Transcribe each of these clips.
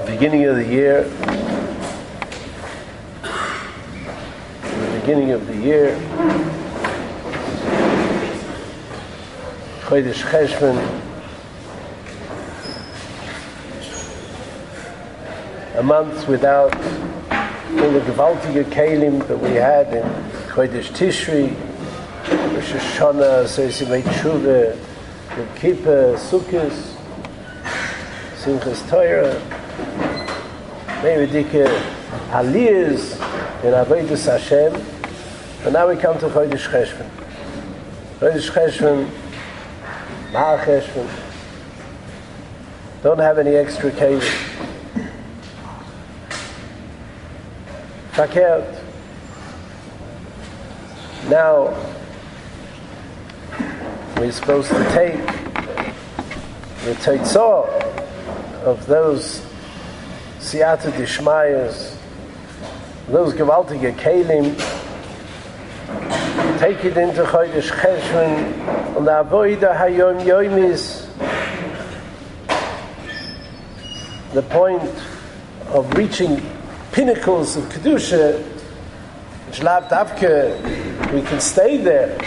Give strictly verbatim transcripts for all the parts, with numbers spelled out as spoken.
beginning of the year, the beginning of the year, Chodesh Cheshvan, a month without all the gewaltige kelim that we had in Chodesh Tishri, Rosh Hashanah, Sesimei Tshuva, Yom Kippur, Sukkot, Simchas Torah, maybe dike Aliyahs in Avodas Hashem, and now we come to Chodesh Cheshvan. Chodesh Cheshvan, Maha Cheshvan, don't have any extra kelim. Fakert. Now we're supposed to take the teitzah of those siyata dishmayas, those gewaltige kelim, take it into Chodesh Cheshvan, and the avodah hayom yomis, the point of reaching pinnacles of kedusha, which lav davke we can stay there.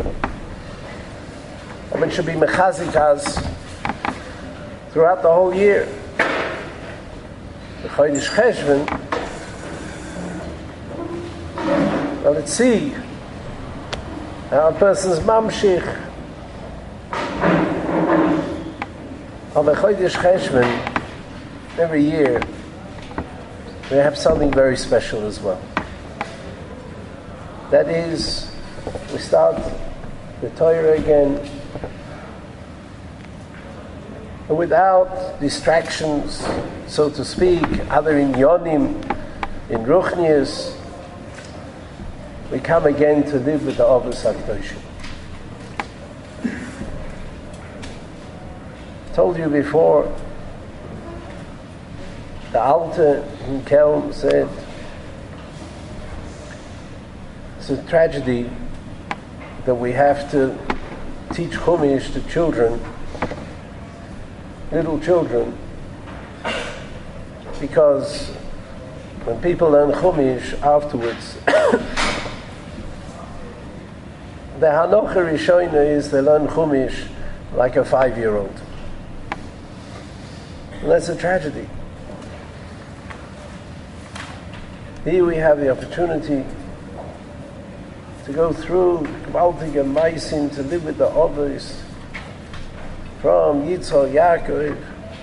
And it should be mechazik us throughout the whole year. The Chodesh Cheshvan, well, let's see how a person's mamshich of the Chodesh Cheshvan every year. We have something very special as well. That is, we start the Torah again, and without distractions, so to speak, other in Yonim, in Ruchnius, we come again to live with the Avos HaKadoshim. I told you before, the Alter in Kelm said, it's a tragedy that we have to teach Chumash to children, little children, because when people learn Chumash afterwards, the Hanocha Rishona is they learn Chumash like a five-year-old. And that's a tragedy. Here we have the opportunity to go through Gewaltige Maisim, to live with the others from Yitzhak, Yaakov.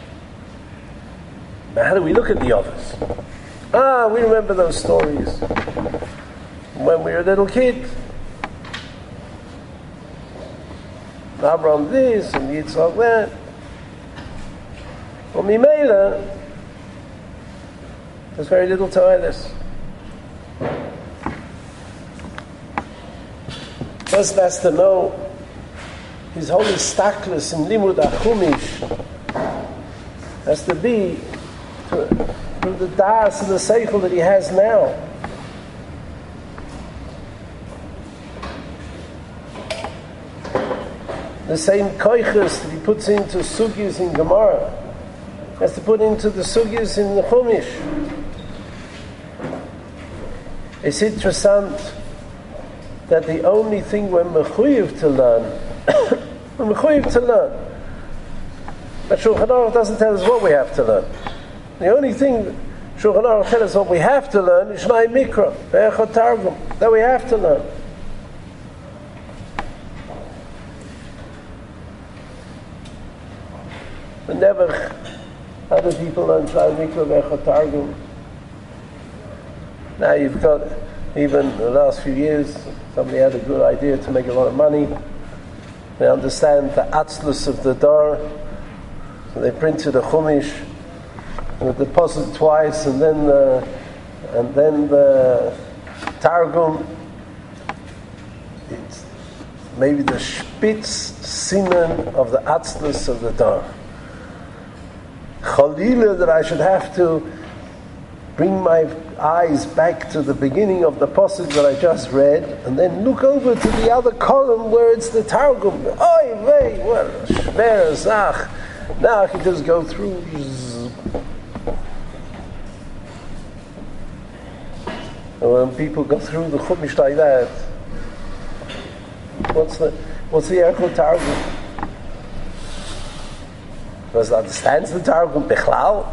Now, how do we look at the others? Ah, we remember those stories when we were a little kid. Abraham this and Yitzhak that. Well, Mimela, there's very little to this. First has to know his holy staklis in Limud HaChumash has to be to, from the das and the seichel that he has now. The same koiches that he puts into sugyas in Gemara has to put into the sugyas in the Chumash. It's interesting that the only thing we're mechuyev to learn, we're mechuyev to learn. But Shulchan Aruch doesn't tell us what we have to learn. The only thing that Shulchan Aruch tells us what we have to learn is Shnai Mikra, Ve'echot Targum, that we have to learn. But never other people learn Shnai Mikra, Ve'echot Targum. Now you've got, even in the last few years, somebody had a good idea to make a lot of money. They understand the atzlus of the Dor, so they printed a Chumash with the deposit twice, and then the and then the Targum. It's maybe the Spitz Siman of the atzlus of the Dor. Chalila, that I should have to bring my eyes back to the beginning of the passage that I just read, and then look over to the other column where it's the Targum. Oy vey, well, shver zach. Now I can just go through. And when people go through the Chumash like that, what's the what's the Erchel Targum? Does he understand the Targum Bechlal?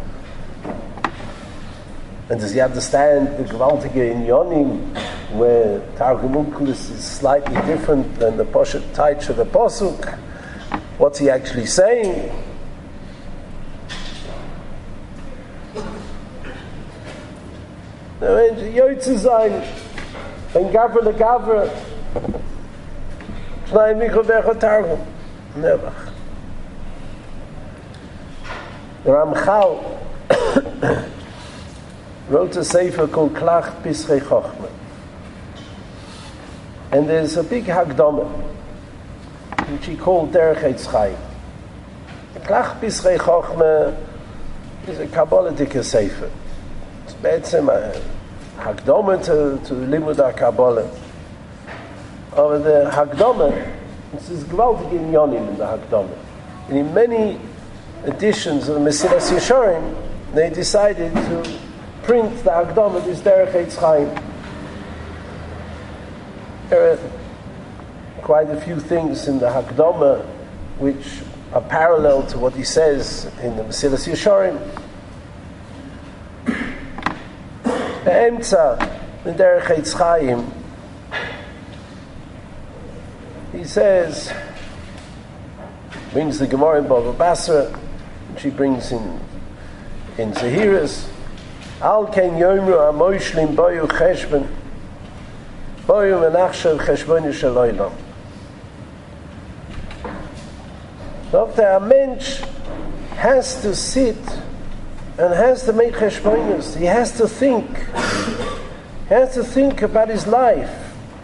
And does he understand the Gewaltige Inyonim, where Targum Onkelos is slightly different than the Poshet Taich of the Posuk? What's he actually saying? Yoitze sein, ein Gavre le Gavre, Shnai Mikro Becha Targum, never. The Ramchal wrote a sefer called Klach Pisrei Chochmah, and there's a big Hagdama which he called Derech Eitz Chaim. Klach Pisrei Chochmah is a Kabbalistic sefer. It's basically a Hagdama to, to Limud HaKabbalah. Over the Hagdama, this is gewaltig inyonim in the Hagdama. And in many editions of the Mesilas Yesharim, they decided to print the Hagdama, this Derech Eitz Chaim. There are quite a few things in the Hagdama which are parallel to what he says in the Mesilas Yesharim. Be'emtza, the Derech Eitz Chaim, he says, brings the Gemara in Bava Basra, which he brings in in Zahiras, Al ken yomru amoishlim boyu cheshbon, boyu menachshav cheshbon shel Doctor, a mensch has to sit and has to make cheshbonos. He has to think. He has to think about his life.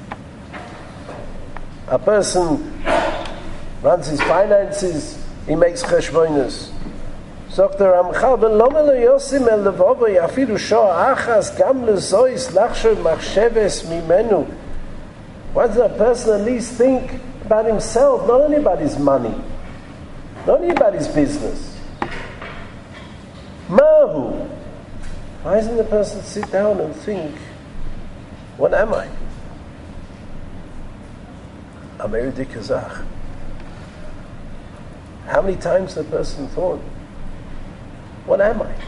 A person runs his finances, he makes cheshbonos. Sagt der Ramchal, ben lo melo yosim el levovo yafilu shoah achas gam lezois lachshav machsheves mimenu. Why does a person at least think about himself, not only about his money, not only about his business? Mahu. Why doesn't the person sit down and think, what am I? I'm Eridik Kazakh. How many times the person thought, what am I?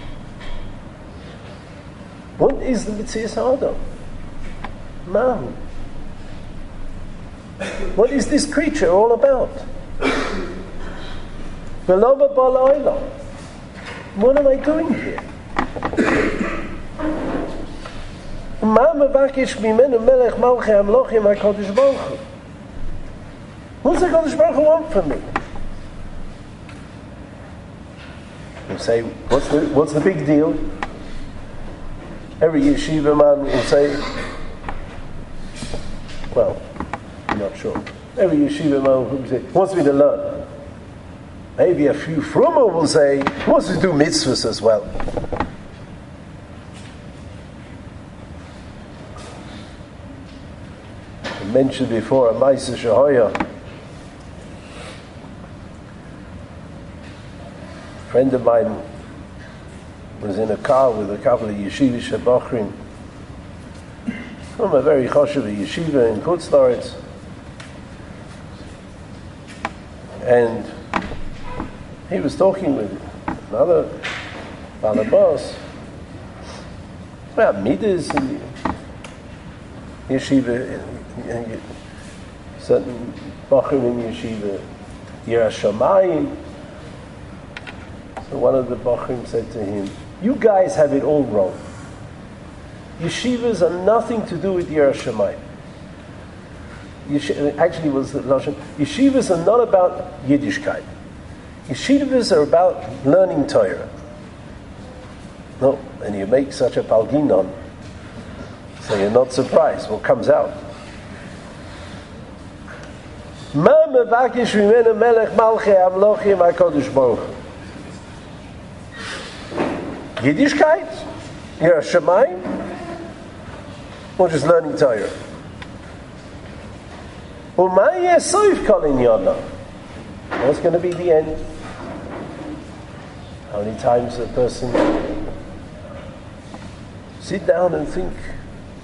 What is the Mitzias Adam? Mahu. What is this creature all about? Velova bala. What am I doing here? Ma mevakesh mimenu melech malchei hamlochim HaKadosh Baruch Hu. What does HaKadosh Baruch Hu want from me? You say, what's the what's the big deal? Every yeshiva man will say, well, I'm not sure. Every yeshiva man will say, wants me to learn. Maybe a few frumah will say, wants to do mitzvahs as well. I mentioned before a Ma'aseh Shehoya. A friend of mine was in a car with a couple of yeshivish bachrim from a very choshev yeshiva in Chutz La'aretz, and he was talking with another balabas about midas and yeshiva, certain bachrim in yeshiva, Yiras Shamayim. So one of the bachrim said to him, you guys have it all wrong. Yeshivas are nothing to do with Yiras Shamayim. Yesh- actually it was the Lashon. Yeshivas are not about Yiddishkeit. Yeshivas are about learning Torah. No, and you make such a palginon, so you're not surprised what comes out. Ma mevakesh mimenu melech malchei hamlochim HaKadosh Baruch Hu. Yiddishkeit, Yiras Shamayim, or just learning Torah? What's going to be the end? How many times a person sit down and think,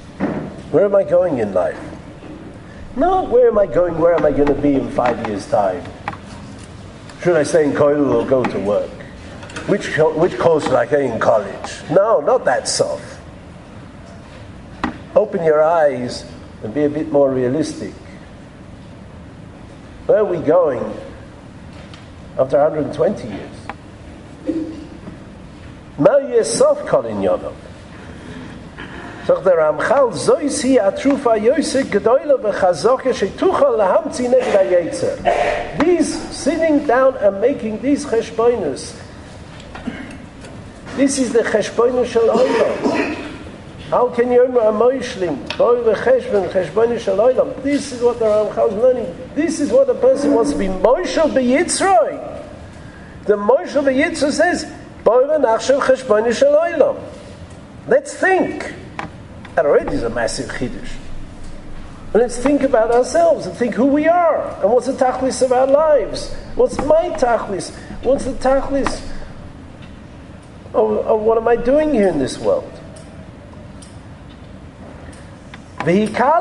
Where am I going in life? Not where am I going, where am I going to be in five years' time? Should I stay in kollel or go to work? Which, which course should I go in college? No, not that soft. Open your eyes and be a bit more realistic. Where are we going after one hundred twenty years? Ma yesof kol inyanov. Doch der Ramchal, zois hi atrufa yosek gedoyle v'chazoke shetuchal lahamtzi neged hayetzer. These sitting down and making these cheshbonos, this is the cheshbonos shel olam. How can you know a moishlim? Boy v'cheshbon cheshbonos shel olam. This is what the Ramchal is learning. This is what a person wants to be. Moishel b'yitzroi. The Moishel b'yitzroi says, boy v'nachshav cheshbonos shel olam. Let's think. That already is a massive chiddush. And let's think about ourselves and think who we are and what's the tachlis of our lives. What's my tachlis? What's the tachlis of, of what am I doing here in this world? And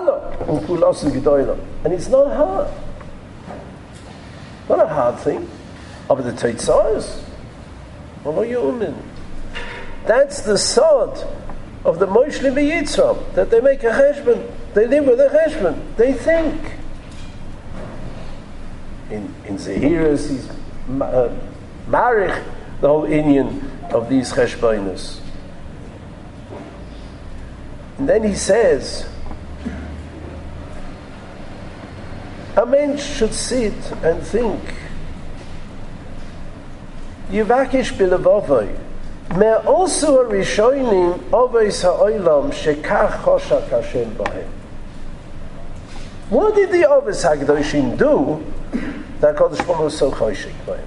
it's not hard. Not a hard thing. But the teitzahs, that's the sod of the Moishlim v'Yitzram, that they make a cheshbon, they live with a cheshbon, they think. In in Zehiras, he's uh, marich the whole inyan of these cheshbonos. And then he says, a man should sit and think, Yivakish bilevovoi, me also a rishonim oveis ha'olam shekach choshak Hashem b'hem. What did the oveis ha'kedoshim do that HaKadosh Baruch Hu was so choshek b'hem?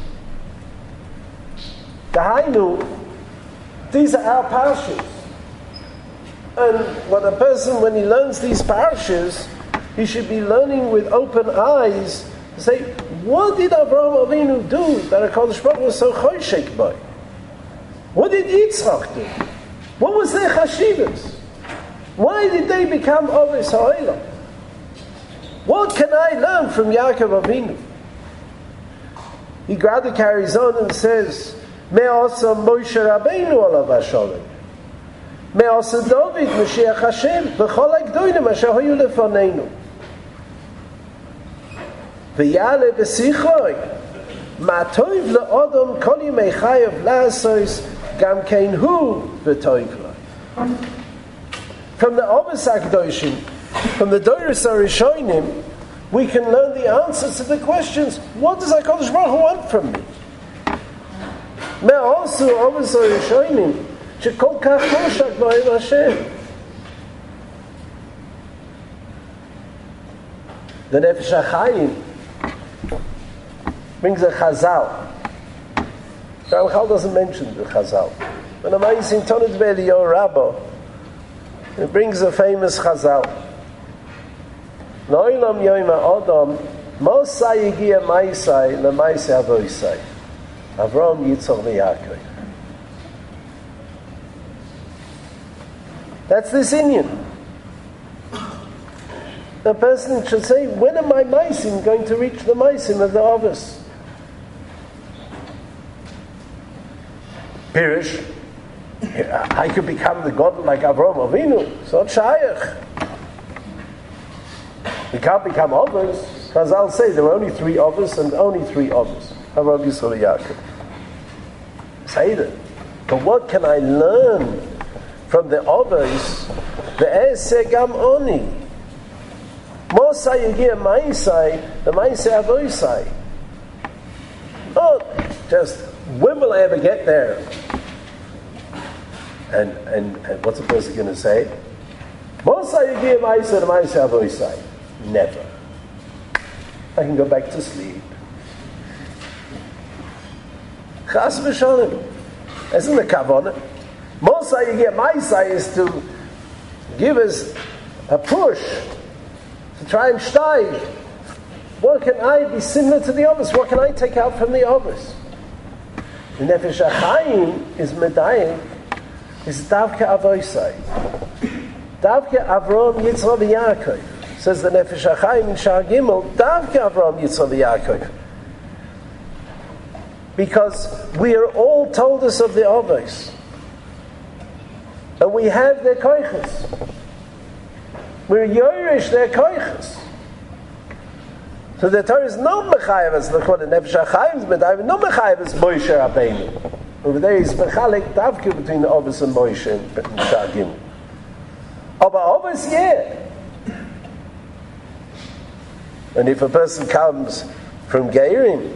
Dahainu, these are our parashas. And when a person, when he learns these parashas, he should be learning with open eyes to say, what did Avraham Avinu do that HaKadosh Baruch Hu was so choshek b'hem? What did Yitzchak do? What was their chashivas? Why did they become Oveis Ha'olam? What can I learn from Yaakov Avinu? He rather carries on and says, Me'asa Moshe Rabbeinu alav hashalom, Me'asa David Mashiach Hashem, V'chol ha'gdolim asher hayu lefaneinu, V'yale v'sichoi, Ma'toiv le'odom kol yimei chayav la'asos gam kein hu v'toiv la. From the Oveis HaKadoshim, from the Doros HaRishonim, we can learn the answers to the questions. What does HaKadosh Baruch Hu want from me? Me'osu Oveis HaRishonim shekol kach choshak b'ohev Hashem. The Nefesh HaChaim brings a Chazal. The Ramchal doesn't mention the Chazal. When a Ma'is in Tonit Be'Eliyahu Rabbo, it brings a famous Chazal. No'ilam yoyim ha'odam mosai yigia ma'isai le'ma'isai avoisai Avram, Yitzchak, ve'Yaakov. That's this Inyan. The person should say, when are my Maisim going to reach the Maisim of the Ovis? Pirish, I could become the God like Avraham Avinu. It's not Shayach. We can't become Ovis. Chazal say there were only three Ovis and only three Ovis. Avraham, Yisrael, Yaakov. Say that. But what can I learn from the Ovis? The Eseh Gam Oni. Mosai Yegia Ma'isai, the Ma'isai Avoisai. Not just, when will I ever get there? And, and, and what's the person going to say? Mosai Yegia Ma'isai, the Ma'isai Avoisai. Never. I can go back to sleep. Chas v'shonim. Isn't the kavanah? Mosai Yegia Ma'isai is to give us a push to try and steig. What can I be similar to the others? What can I take out from the others? The Nefesh HaChaim is medayik, is davka avoisai. Davke Avram, Yitzchak, Yaakov. Says the Nefesh HaChaim in Shar Gimel, Davke Avram, Yitzchak, Yaakov. Because we are all told us of the Avos. And we have their koiches. We're Yoresh their koiches. So the Torah is not mechayev as the Nefesh HaChaim, but I no mechayev as Moshe Rabbeinu. Over there is mechalik davke between the Avos and Moshe and Shar Gimel. Aber Avos, yeah. And if a person comes from Geirim,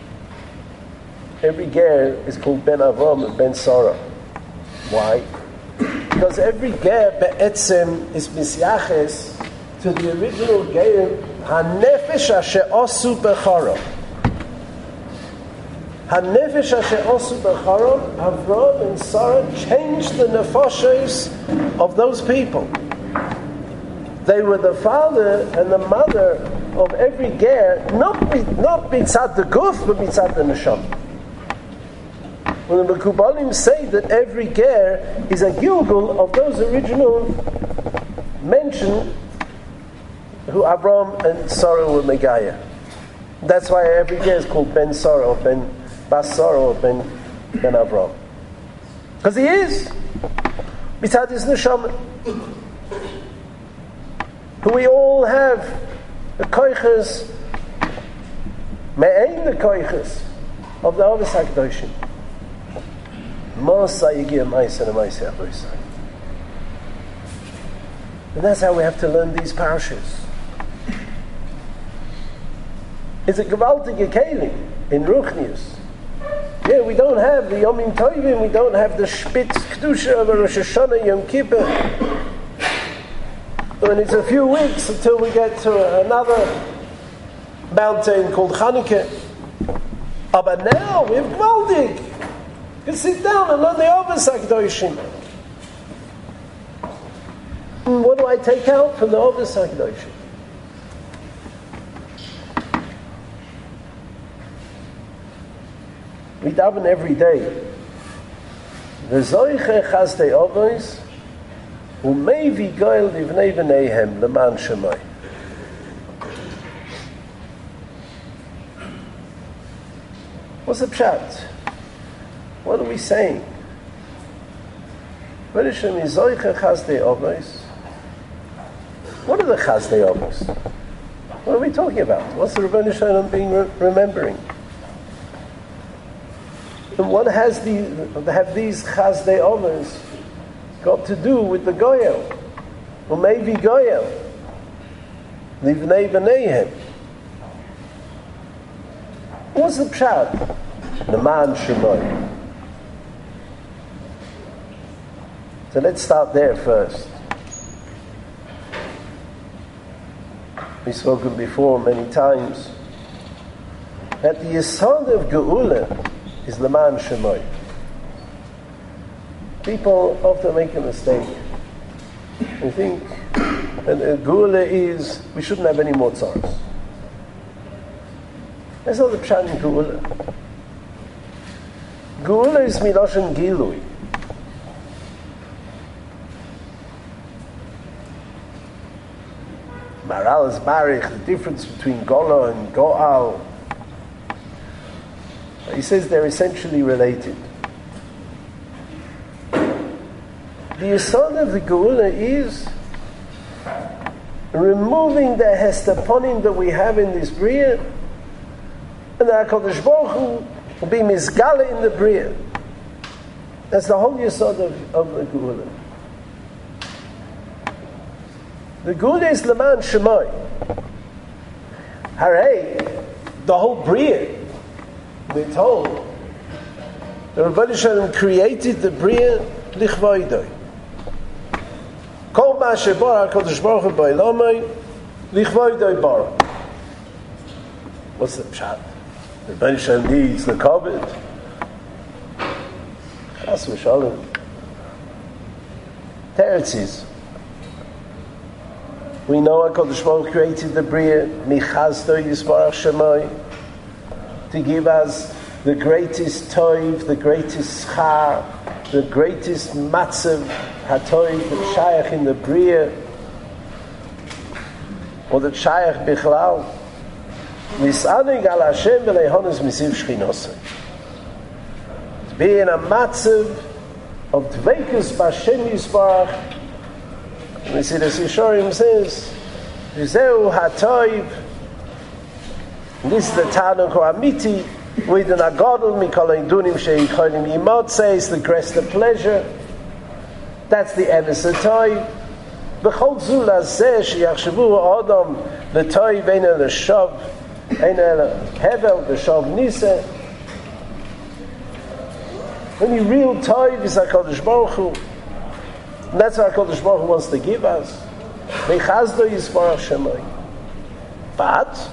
every Ger is called Ben Avram and Ben Sarah. Why? Because every Ger be'etzem is misyaches to the original Geirim HaNefesh Asher Osu Bechara. HaNefesh Asher Osu Bechara, Avram and Sarah changed the nefashos of those people. They were the father and the mother of every Ger, not not mitzad the guf, but mitzad the neshama. When the Mekubalim say that every Ger is a gilgul of those original mentioned who Avram and Sarah were Megaya. That's why every Ger is called Ben Sarah or Ben Bas Sarah or Ben Ben Avram. Because he is mitzad his neshama. Who we all have the koiches, me'ein the koiches of the Avos HaKadoshim. And that's how we have to learn these parashas. It's a gewaltige kelim in Ruchnius. Yeah, we don't have the Yomim Tovim, we don't have the Spitz Kedusha of Rosh Hashanah, Yom Kippur. And it's a few weeks until we get to another mountain called Chanukah. Oh, but now we have gewaltig. You can sit down and learn the Avos HaKadoshim. What do I take out from the Avos HaKadoshim? We daven every day. V'zoiche chazdei avos u'meivi goel livnei v'neihem leman shemai. What's the pshat? What are we saying? What are the chazdei avos? What are we talking about? What's the Rebbeinu Shalom being re- remembering? And what has the have these chazdei avos got to do with the goyel? Or maybe goyel? Livnei v'neihem. What's the pshat? The man shemoy. So let's start there first. We've spoken before many times that the yesod of Geula is Leman Shemoy. People often make a mistake. They think that Geula is, we shouldn't have any more tzars. That's not the pshat in Geula. Geula is Miloshen Gilui. Maral is Marich, the difference between Gola and Go'al. He says they're essentially related. The yesod of the Geula is removing the hestaponim that we have in this Bria, and the HaKadosh Baruch Hu will be mizgala in the Bria. That's the whole yesod of, of the Geula. The Geula is Leman Shemoy. Hooray! The whole Bria, we're told, the Rebbeinu Shalom created the Bria lichvoidoi. Kol ma shebara HaKadosh Baruch Hu b'olamai lichvoidoi bara. What's the pshat? The Rebbeinu Shalom needs the kavod. Chas v'shalom. Teretzis. We know HaKadosh Baruch Hu created the Bria Michazdo Yisbarach Shemai to give us the greatest toiv, the greatest schar, the greatest matzav hatoiv, the shaykh in the bria, or the shaykh bichlal. Misanig al Hashem v'leihonos misiv shchinosei. To be in a matzav of dveikus b'Hashem Yisbarach. And we see the Yeshorim says, V'zeu hatoiv. This is the Tanukh Amiti. With an agadol mikol ha'indunim she'yicholim yimod says the grace, the pleasure. That's the emes hatoiv. B'chol zula zeh sheyachshavu adam l'toiv ein el shav ein el hevel v'shav niseh. When you real toiv is HaKadosh Baruch Hu, and that's what HaKadosh Baruch Hu wants to give us. Mechazdo yisbarach shemai. But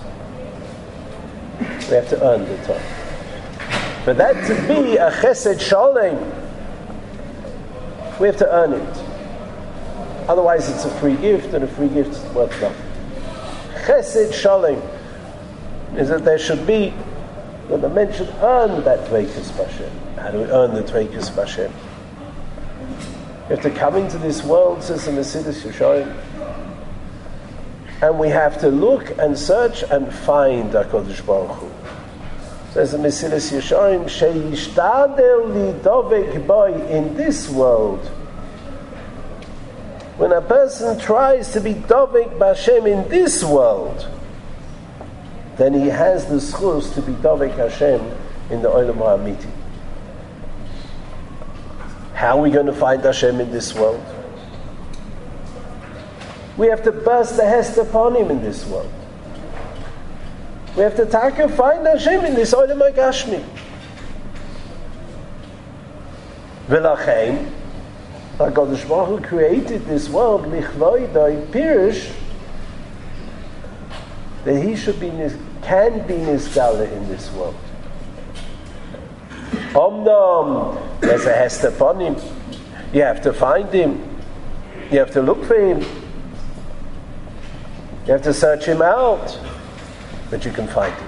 we have to earn the toiv. For that to be a chesed shalom, we have to earn it. Otherwise it's a free gift, and a free gift is worth nothing. Chesed shalom is that there should be, that the men should earn that dveikus b'Hashem. How do we earn the dveikus b'Hashem? We have to come into this world, says the Mesillas Yesharim, and we have to look and search and find HaKadosh Baruch Hu. Says the Mesillas Yesharim, she'yishtadel lidovek boy, in this world, when a person tries to be dovek b'Hashem in this world, then he has the schus to be dovek Hashem in the Olam HaAmiti. How are we going to find Hashem in this world? We have to burst the hest upon him in this world. We have to taka find Hashem in this Olam HaGashmi. V'lachein, HaKadosh Baruch Hu created this world lichvoidai pirush, that he should be, can be nisgala in this world. Omnom, there's a hest upon him. You have to find him. You have to look for him. You have to search him out. But you can find him.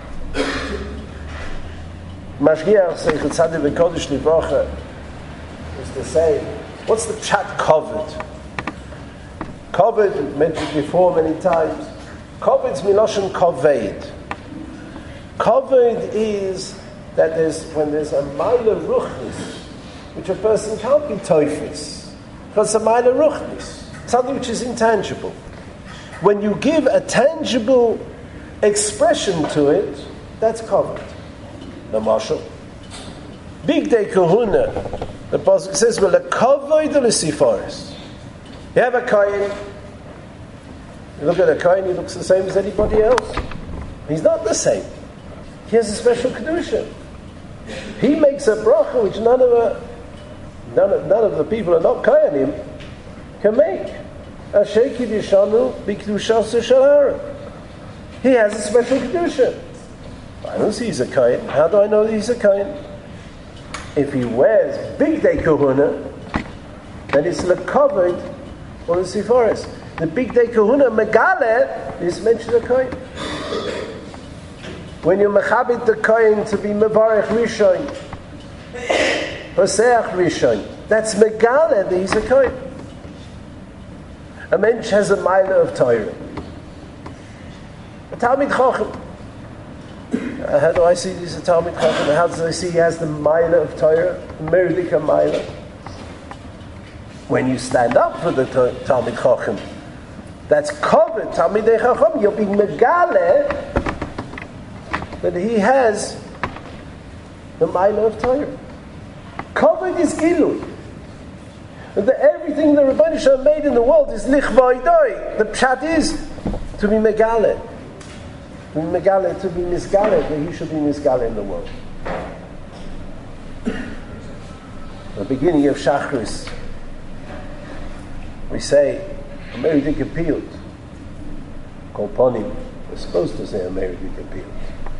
Mashgiach Seichet Tzadik V'Kodesh Livrocha is to say, what's the pshat covered? Covered, mentioned before many times. Covered's miloshen koved. Covered is that there's when there's a mila ruchnis, which a person can't be toifis, because it's a mila ruchnis, something which is intangible. When you give a tangible expression to it, that's covered. The marshal. Big day kahuna. The pasuk says, "Well, a kavod l'sifaris." You have a kohen. You look at a kohen; he looks the same as anybody else. He's not the same. He has a special kedusha. He makes a bracha which none of the none of, none of the people who are not kohenim can make. Asher kiddushanu b'kedushas shel Aaron. He has a special kedusha. I don't see he's a kohen. How do I know that he's a kohen? If he wears big day kahuna, then it's covered on the sifaris. The big day kahuna megale is mentioned a kohen. When you mechabit the kohen to be mevarech rishon, hoseach rishon, that's megale that he's a kohen. A mensch has a mila of Torah. A Talmid Chacham. Uh, how do I see this a Talmid Chacham? How do I see he has the mila of Torah? Merdika mila. When you stand up for the Talmid Chacham, that's covered. Talmidei Chacham, you'll be megale that he has the mila of Torah. Covered is Gilui. That everything the Rebbeinu Shalom made in the world is lichvaidoi. The pshat is to be megale. To be megale, to be misgale, that he should be misgale in the world. The beginning of Shachris, we say, a Mary Dick appealed. Kolponim, we're supposed to say a Mary Dick appealed.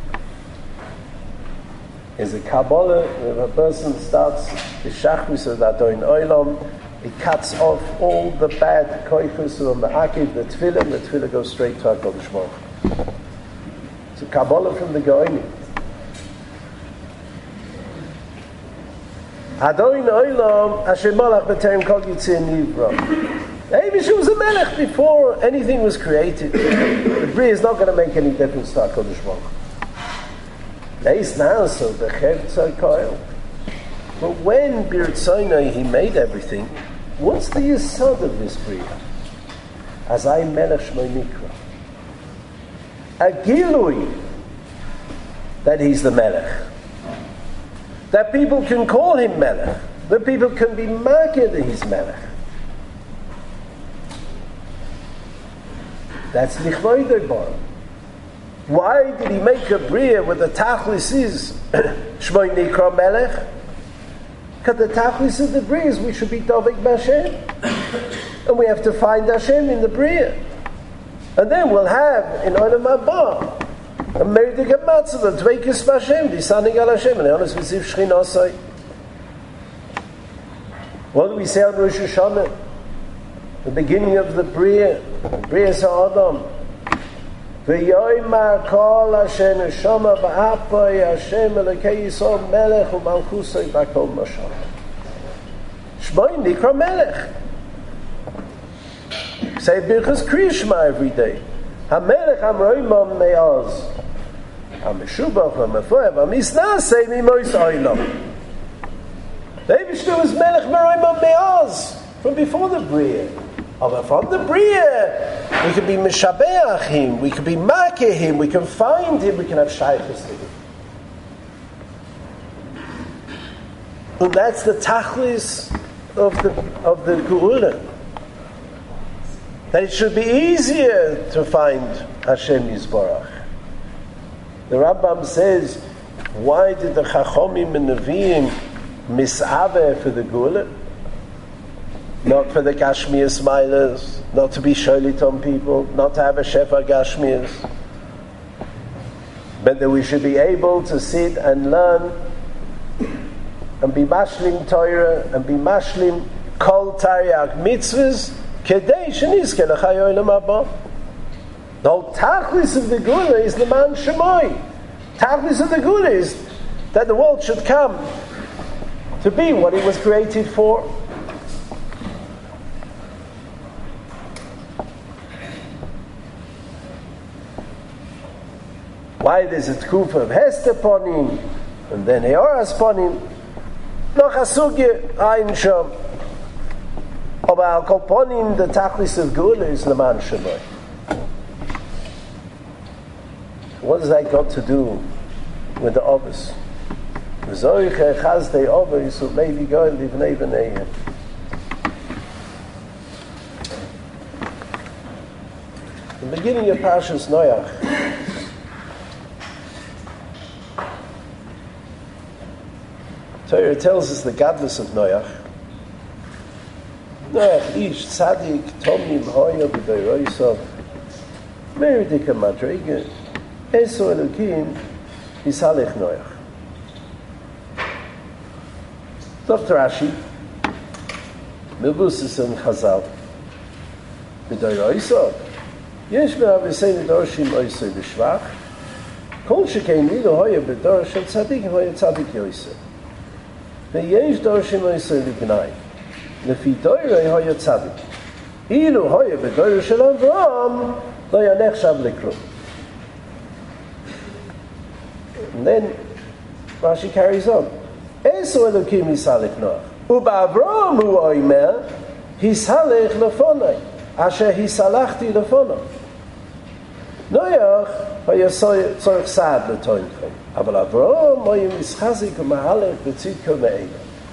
Is a Kabbalah, when a person starts the Shachris of that Doin Oilam, it cuts off all the bad koichus of the Ma'akiv, the Tefillah, and the Tefillah goes straight to HaKadosh Baruch Hu. It's a Kabbalah from the Goyim. Adoin Olam Asher Malach B'Terem Kol Yitzir Nivra. Eivish was a melech before anything was created. The Bria is not going to make any difference to HaKadosh Baruch Hu. Leis now, so the Chevtzai Koil. But when B'Ritzaynai he made everything, what's the yesod of this Bria? As I melech Shmoi Mikra. A gilui that he's the melech. That people can call him melech. That people can be makir that he's melech. That's lichvoidei bar. Why did he make a bria where the tachlis is Shmoi Nikra Melech? Because the tachlis of the bria is we should be dovek b'Hashem, and we have to find Hashem in the bria, and then we'll have in Olam Haba a meridik matzah the dveikis b'Hashem, the sanig al Hashem, and honest v'ziv shchinasai. What do we say on Rosh Hashanah? The beginning of the Bria, Bria Sa'adam. V'yoymar kol Hashem neshama ba'apai Hashem Elokei Yisrael melech u'malchusay b'kol mashal. Shmoi Nikra Melech. Say Birchas Kriya Shema every day. HaMelech HaMroimam me'az. HaMeshubach HaMefoyev HaMisnasei mimois oilam. The Eibishter was Melech Meroimam me'az from before the Bria. But from the Bria, we can be Meshabeach him, we can be Makeh him, we can find him, we can have Shaykhus to him. And that's the Tachlis of the of the Geula. That it should be easier to find Hashem Yisbarach. The Rambam says, why did the Chachomim and Nevi'im misaveh for the Geula? Not for the Gashmias Milas, not to be sholit on people, not to have a Shefa Gashmias, but that we should be able to sit and learn and be mashlim Torah and be mashlim kol Taryag mitzvahs kedei shenizke l'chai olam haba. The whole tachlis of the Geula is the man Shemoi. Tachlis of the Geula is that the world should come to be what it was created for. Why there's a tkufa of Hester upon him, and then Eoras upon him. Noch asugye ein shom. Aber al kol ponim the tachlis of Geula is leman shemoi. What has that got to do with the Ovis? V'zoiche chazdei Ovis u'leivi goy livnei v'neihem. The beginning of Parshas Noach, Torah tells us the godless of Noach. Noach ish tzaddik tomim hoya b'deirosav meridika madrega eso elokim yisalech Noach. Doctor Rashi Milbusis and Chazal b'deirosav yesh me'avisei nidorshim oisei b'shvach kol shekein nido hoya b'dor shel tzaddik hoya tzaddik yosef. ויש דורשים הישראל לגנאי לפי דוירי היה צדיק אילו היה בדוירי של אברהם לא היה נחשב לכלום. And then Rashi carries on איסו אלוקים יסלח נוח ובאברהם הוא אומר יסלח לפוני אשר יסלחתי לפוני. נוח היה צורך סעד לטוענכם אבל אברהם היה מסחזיק ומהלך בצדקו מאלה.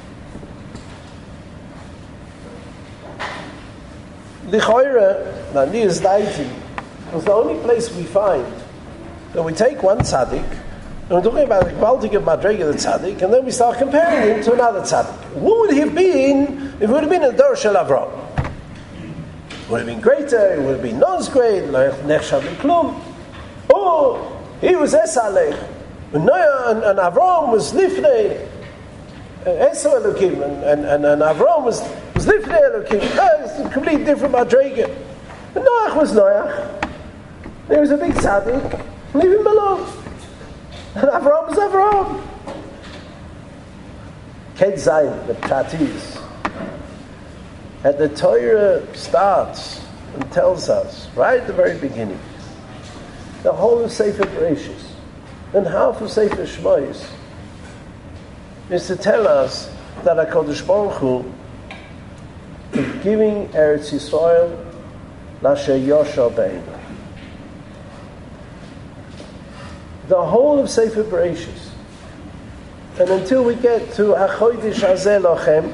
L'choira, Nani is ninety, was the only place we find that we take one tzaddik and we're talking about the quality of Madrega the tzaddik, and then we start comparing him to another tzaddik. What would he have been if it would have been a Dor Shel Avraham? Would have been greater, it would have been not as great, Nechshav L'klum. Or he was Esalech, and Noah and, and Avraham was Lifnei, Eso Elokim, and, and, and, and Avraham was, was Lifnei Elokim. Oh, it's a completely different Madrega. And Noach was Noach. He was a big tzaddik, leave him alone. And Avraham was Avraham. Ket Zayin, the Pshat is, and the Torah starts and tells us, right at the very beginning, the whole of Sefer Bereshis, and half of Sefer Shmos, is to tell us that HaKadosh Baruch Hu is giving Eretz Yisrael Lasher Yosha Be'enu. The whole of Sefer Bereshis, and until we get to HaChodesh Hazeh Lochem,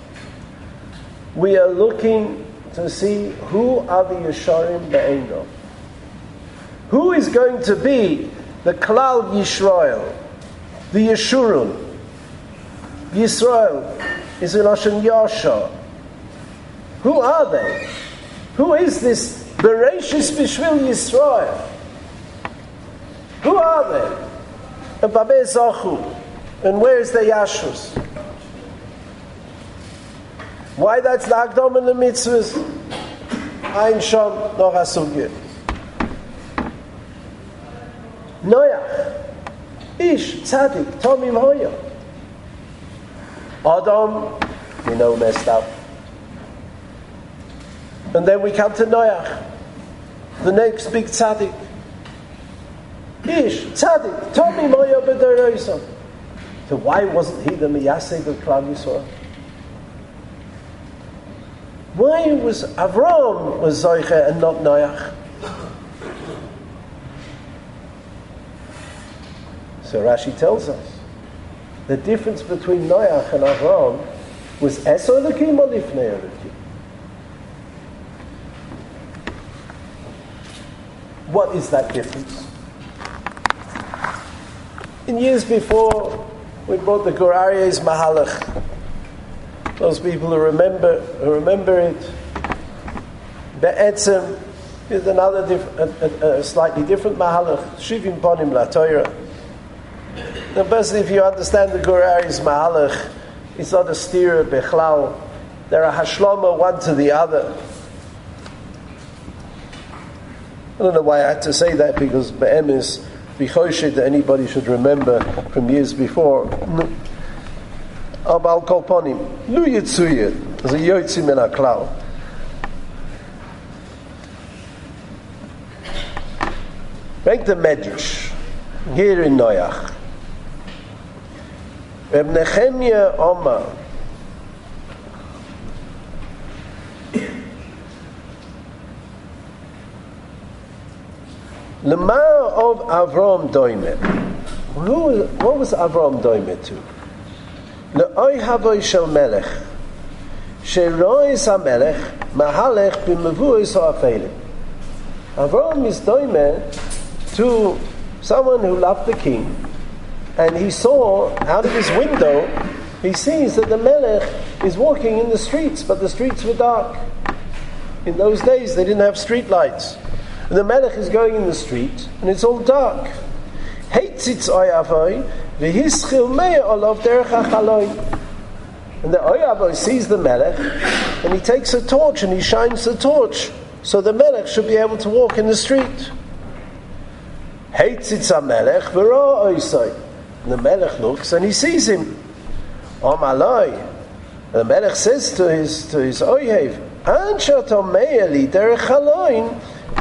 we are looking to see who are the Yesharim Be'enu. Who is going to be the Klal Yisrael, the Yeshurun? Yisrael is in Lashon Yasha. Who are they? Who is this Bereshis B'Shvil Yisrael? Who are they? And Babeh Zachu. And where is the Yashus? Why that's the Akdom and the Mitzvahs? Ein Shom noch Asugir. Noach, Ish, Tzadik, Tomim Hoya. Adam, we know, messed up. And then we come to Noach, the next big Tzadik. Ish, Tzadik, Tomim Hoya B'Doroisam. So why wasn't he the Miyaseh of Klal Yisrael? Why was Avram was Zoiche and not Noach? So Rashi tells us the difference between Noach and Avram was Es Elokim or Lifnei Elokim. What is that difference? In years before, we brought the Gur Aryeh's Mahalach. Those people who remember who remember it, Be'etzem is another diff- a, a, a slightly different Mahalach. Shivim Ponim La Torah. Now, basically, if you understand the Gur Aryeh's Mahalach, it's not a steer Bechlal. There are Hashlama one to the other. I don't know why I had to say that, because Be'em is B'choshed that anybody should remember from years before. Abal Kol Ponim, Lu Yitzuyet, as a Yotzim in a cloud. Make the Medrash here in Noach. Reb Nechemia Omar, Lema of Avram Doimet. Who, what was Avram Doimet to? Le'oi havoy shel melech, sherois ha-melech, mahalech b'mevuos ha'afelim. Avram is Doimet to someone who loved the king, and he saw out of his window, he sees that the melech is walking in the streets, but the streets were dark. In those days they didn't have street lights. And the melech is going in the street, and it's all dark. Heitzitz oyavoy, v'hischil me'er olav derech hachaloy. And the oyavoy sees the melech, and he takes a torch and he shines the torch, so the melech should be able to walk in the street. Heitzitz ha-melech v'ro oisoi. And the melech looks and he sees him. Omaloi. And the melech says to his to his oyev, Anshato me'eli derech haloin.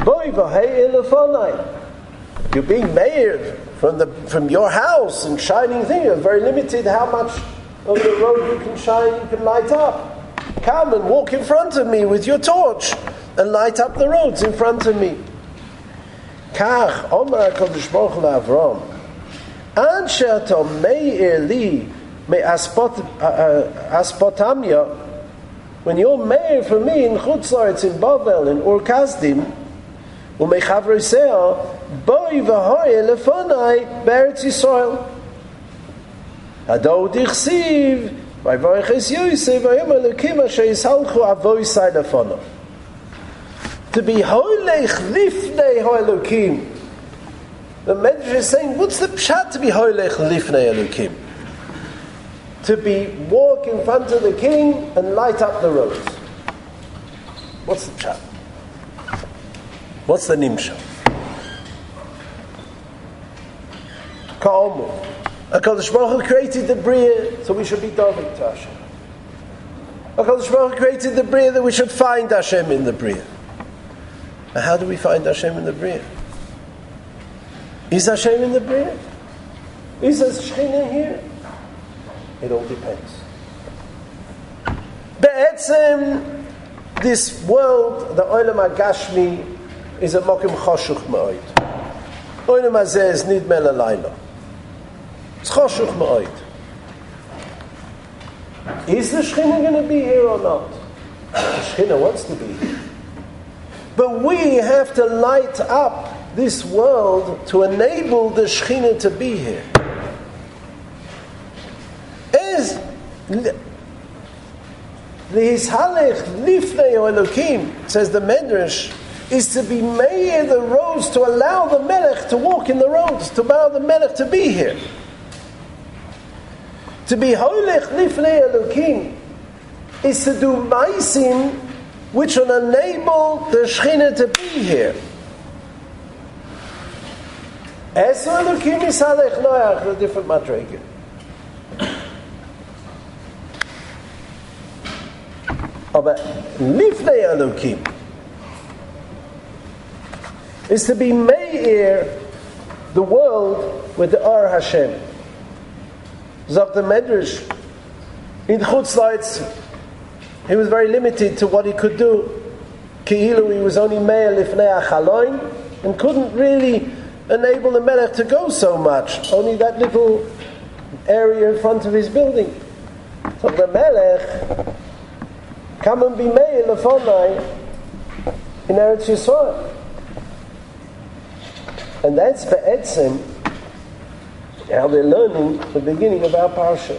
You're being mayor from the from your house and shining thing. You're very limited how much of the road you can shine, you can light up. Come and walk in front of me with your torch and light up the roads in front of me. Kach Omar HaKadosh Baruch Hu LaAvram Anshe ato meir li me aspotamya. When you're mayor for me in Chutz La'aretz, in Bavel, in Ur Kasdim, Umechavroiseo, boi v'hoye lefonai be'eretz Yisrael. Hado dichsiv, v'ayvoiches Yosef, v'ayom elokim asher yishalchu avoisai lefono. To be hoylech lifnei ho'elokim. The Medrash is saying, what's the pshat to be hoylech lifnei elokim? To be walk in front of the king and light up the roads. What's the pshat? What's the nimshah? Ka'omu. HaKadosh Baruch Hu created the Bria, so we should be dovek to Hashem. HaKadosh Baruch Hu created the Bria, that we should find Hashem in the Bria. And how do we find Hashem in the Bria? Is Hashem in the Bria? Is there Shekhinah here? It all depends. Be'etzem, this world, the Olam HaGashmi, is a Mokim Choshuch Ma'od. Olam Hazeh is Nidmeh L'Layla. It's Choshuch Ma'od. Is the Shekhinah going to be here or not? The Shekhinah wants to be here. But we have to light up this world to enable the Shekhinah to be here. As the Hishalech Lifnei Elokim, says the Medrash, is to be made the roads, to allow the Melech to walk in the roads, to allow the Melech to be here. To be Holech Lifnei Elokim is to do Maisim which will enable the Shekhinah to be here. Eser Elokim is Halech Noach, a different Madrega. But Lifnei Elokim is to be Meir the world with the Ar Hashem. Zok the Medrash, in Chutz Laretz, he was very limited to what he could do. Ki'ilu, he was only Meir Lifnei Achaloin, and couldn't really enable the Melech to go so much. Only that little area in front of his building. So the Melech, come and be Meir Lefonai in Eretz Yisrael. And that's Be'etzim, how they're learning the beginning of our parsha.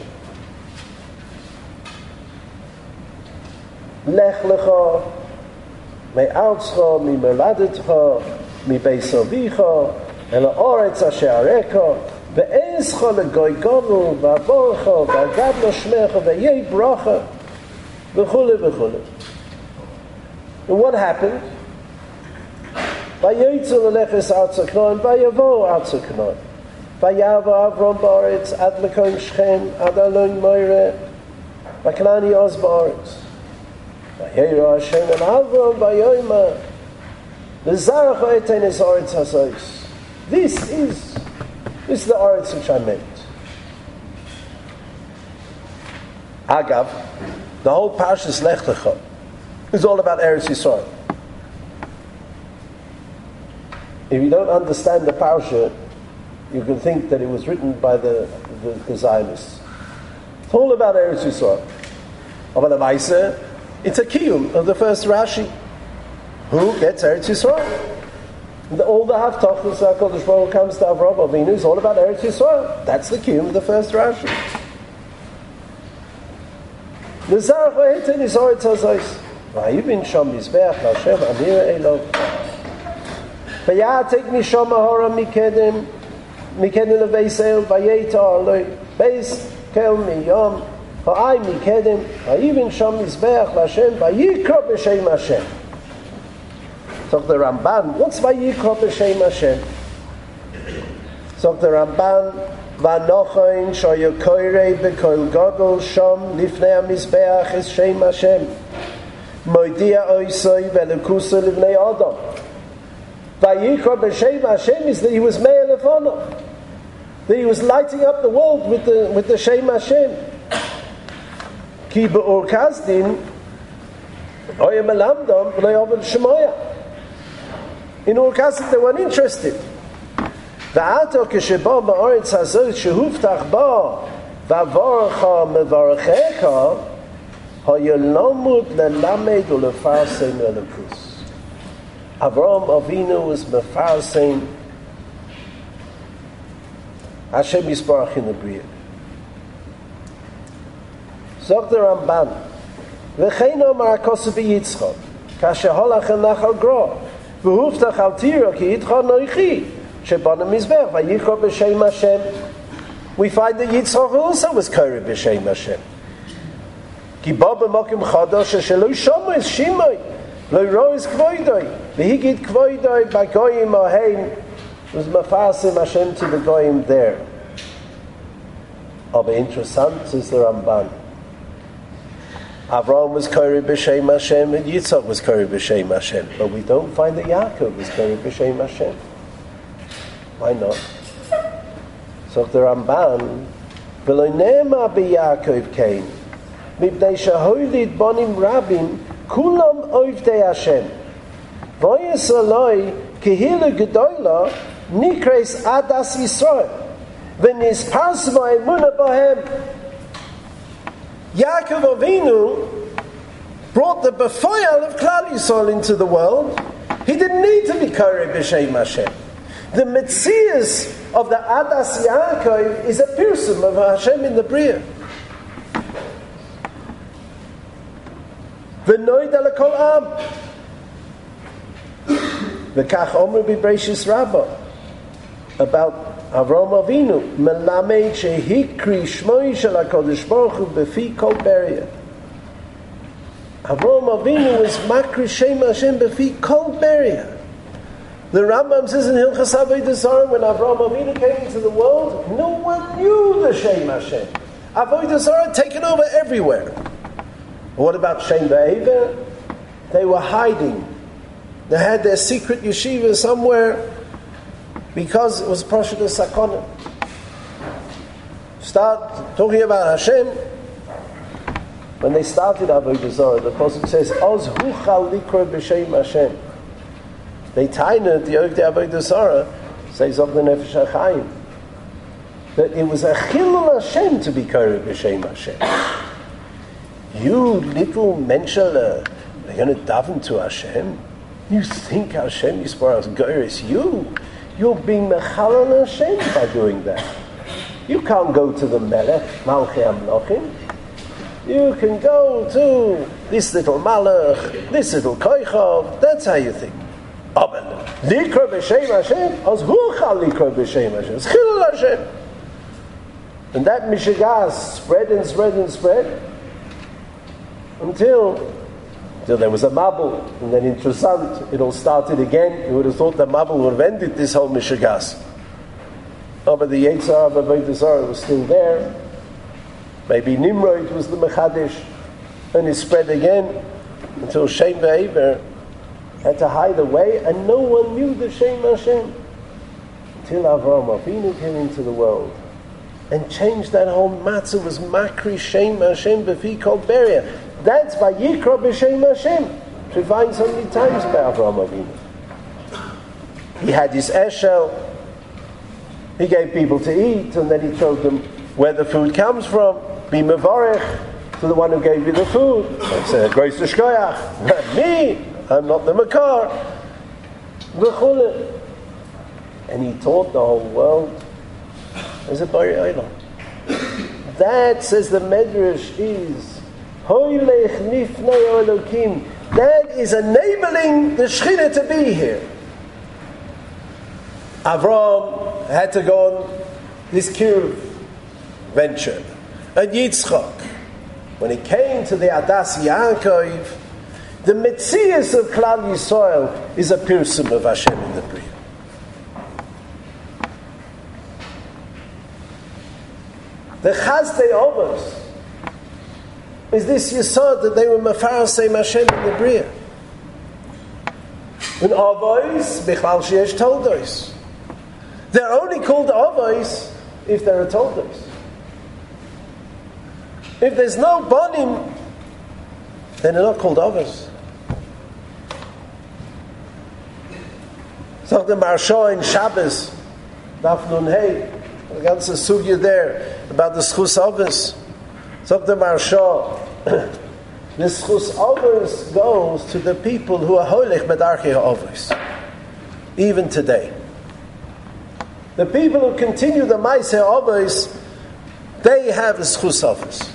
Lech lecha, me'artzcha, mi'meladetcha, mi'beis avicha, el ha'aretz asher arecha, ve'ezcha legoy gadol, va'avorcha, va'agad lo shmecha, ve'yei bracha, v'chule v'chule. And what happened? Vayotzu leleches artza Knan, vayavo artza Knan. Vayavo Avram ba'aretz ad mekoim Shechem, ad alon Moireh, v'Knani oz ba'aretz. Vayera Hashem and Avram vayomer, v'zarach ha'etein es aretz hazois. This is, this is the aretz which I meant. Agav, the whole Parshas Lech Lecha is all about Eretz Yisrael. If you don't understand the Parsha, you can think that it was written by the, the, the Zionists. It's all about Eretz Yisrael. But the Maisa, it's a kiyum of the first Rashi. Who gets Eretz Yisrael? The, all the Haftachos HaKadosh Baruch Hu comes to Avraham Avinu is all about Eretz Yisrael. That's the kiyum of the first Rashi. The Zarach Ha'etin is Oretz HaZois. Vayivin Sham Mizbeach Hashem Amir Elov. Vayatek Misham Ahora Mikedem Mikedem Leveisel Vayeta Aloi Beis Kel Miyam Ha'ai Mikedem Vayivin Sham Mizbeach Hashem Vayikra B'Shem Hashem. So the Ramban, what's Vayikra B'Shem Hashem? So the Ramban, Vanochain Shoyokoirei B'Kol Gadol Sham Lifnei HaMizbeach Es Shem Hashem Moidia Oisoi Velukusa Livnei Adam. Vayikra B'Shem Hashem is that he was Meir Lefonah, that he was lighting up the world with the with the Shem Hashem. Ki Be'or Kazdin Oya Melamdam V'Lo Yovel Shemoya. In Ur Kazdin they weren't interested. V'ato k'sheba ba'aretz hazot shehuftach ba v'avorcha mevarechecha hayolomud lelamed ulefarsein elokus. Avraham Avinu was mefarsein Hashem Yisbarach in the Bria. Zog the Ramban v'chein omar HaKosav v'Yitzchak kasher holach el nachal gra v'huftach al tira ki yitcha noichi. We find that Yitzchak also was Koreh b'Shem Hashem. Ki ba b'makom chadash shelo shama es shimoi lo rois kvoidoi v'higid kvoidoi b'goyim aheim was mafasim Hashem to the goyim there. Aber interessant ist der Ramban. Avraham was Koreh b'Shem Hashem and Yitzchak was Koreh b'Shem Hashem. But we don't find that Yaakov was Koreh b'Shem Hashem. Why not? So the Ramban, V'lo ne'emar b'Yaakov kain, mipnei sheholid bonim rabim, kulam ovdei Hashem. V'yis aloi kehila gedola, nikres adas Yisrael. V'nispars v'emuna b'hem. Yaakov Avinu brought the befoyal of Klal Yisrael into the world. He didn't need to be Koreh b'Shem Hashem. The Metzias of the Adas Yaakov is a pirsum of Hashem in the Bria. V'noid alakol am. V'kach omru b'Bereishis Rabbah about Avraham Avinu, melamed shehikri shmoi shel HaKadosh Baruch Hu b'fi kol beria. Avraham Avinu was makri shem Hashem b'fi kol beria. The Rambam says in Hilchas Avodas Zarah, when Avraham Avinu came into the world, no one knew the Shem Hashem. Avodas Zarah had taken over everywhere. What about Shem V'Ever? They were hiding. They had their secret yeshiva somewhere, because it was Parashat Sakona. Start talking about Hashem. When they started Avodah Zarah, the Pasuk says, "Oz huchal likro b'Shem Hashem." They tained the Yogdei Avodah Zarah, says of the Nefesh HaChaim, that it was a chilul Hashem to be Koreh b'Shem Hashem. You little menshele, they're going to daven to Hashem. You think Hashem is for us Goris? You. You're being mechalal Hashem by doing that. You can't go to the Melech, Malchei HaMelachim. You can go to this little Malach, this little Koichov. That's how you think. Aber Likro b'Shem Hashem, as huchal Likro b'Shem Hashem, it's chilul Hashem. And that mishigas spread and spread and spread until Till there was a Mabul, and then in Trusant it all started again. You would have thought the Mabul would have ended this whole Mishagas. Oh, but the Yetzirah of Avodah Zarah was still there. Maybe Nimrod was the Mechadish, and it spread again until Shem V'Ever had to hide away, and no one knew the Shem Hashem until Avraham Avinu came into the world and changed that whole matzah. Was Makri Shem Hashem B'fi Kol Beria. That's by Yikra b'Shem Hashem, which we find so many times by Avraham Avinu. He had his eshel, he gave people to eat, and then he told them where the food comes from. Be mevarech to the one who gave you the food. I said, Grois Shkoyach, not me, I'm not the Makar. V'chule. And he taught the whole world as a Bari Olam. That, says the Medrash, is that is enabling the Shekhinah to be here. Avraham had to go on this Kiruv venture. And Yitzchak, when he came to the Adas Yaakov, the Metzias of Klal Yisrael is a pirsum of Hashem in the Bria. The Chazdei Ovos is this Yisod that they were Mefarasei Hashem in the Bria. And Avos, Bichlal Sheyesh Toldos. They're only called Avos if they're a Toldos. If there's no Bonim, then they're not called Avos. So the Marsha in Shabbos, Daf Nun Hey, the ganze Sugya there about the Schus Avos. So the Marsha, the Schus Avos goes to the people who are Holich Medarchei Avos, even today. The people who continue the Maaseh Avos, they have a Schus Avos.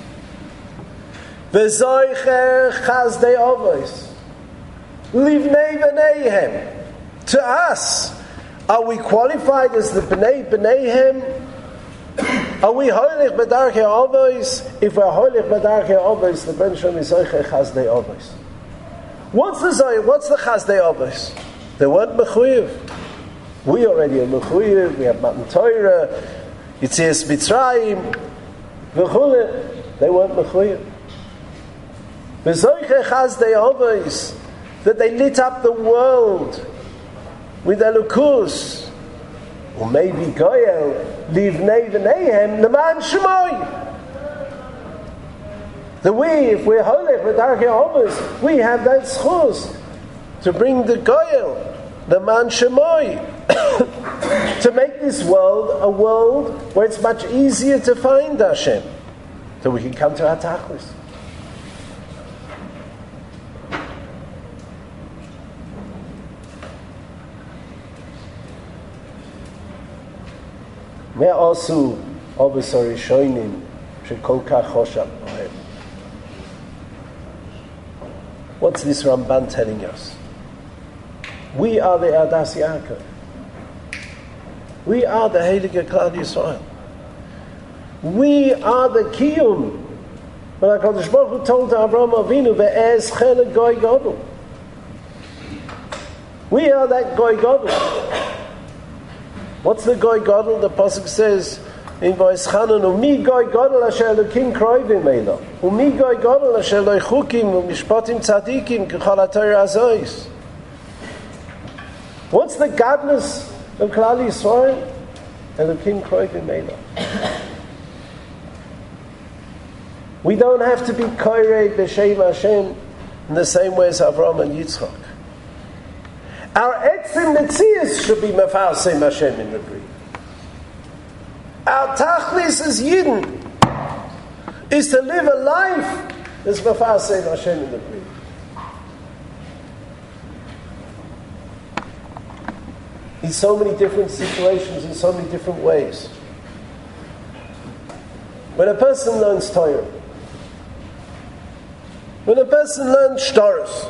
V'zoicher Chazdei Avos, Livnei V'neihem. To us, are we qualified as the Bnei B'neihem? Are we holich b'darkei avos? If we're holich b'darkei avos, the Ben Shem is zoicher chazdei avos. What's the zoy? What's the chazdei avos? They weren't mechuyev. We already are mechuyev. We have Matan Torah, Yitzias Mitzrayim. V'chule, they weren't mechuyev. V'zoiche chazdei avos, that they lit up the world with elukus, or maybe goyel livnei v'neihem leman shemoy. That we, if we're holech with darkei avos, we have that schus to bring the goyel, the man shemoy, to make this world a world where it's much easier to find Hashem, so we can come to our tachlis. Where also avos harishonim shekol kach choshav b'hem. What's this Ramban telling us? We are the Adas Yaakov. We are the Heilige Klal Yisrael. We are the Kiyum. When HaKadosh Baruch Hu told to Avraham Avinu, "Ve'ez chelek goy gadol." We are that goy gadol. What's the goy gadol? The pasuk says in Vayischanan, "Umi goy gadol asher Elokim kroivim eila, umi goy gadol asher lo chukim u'mishpatim tzadikim k'chol haTorah azois." What's the godless of Klal Yisrael? Elokim kroivim eila. We don't have to be koirei b'shem Hashem in the same way as Avraham and Yitzchak. Our etzim netzias should be mefarsim Hashem in the bri. Our tachlis as Yidden is to live a life that's mefarsim Hashem in the bri. In so many different situations, in so many different ways. When a person learns Torah, when a person learns Shtaros,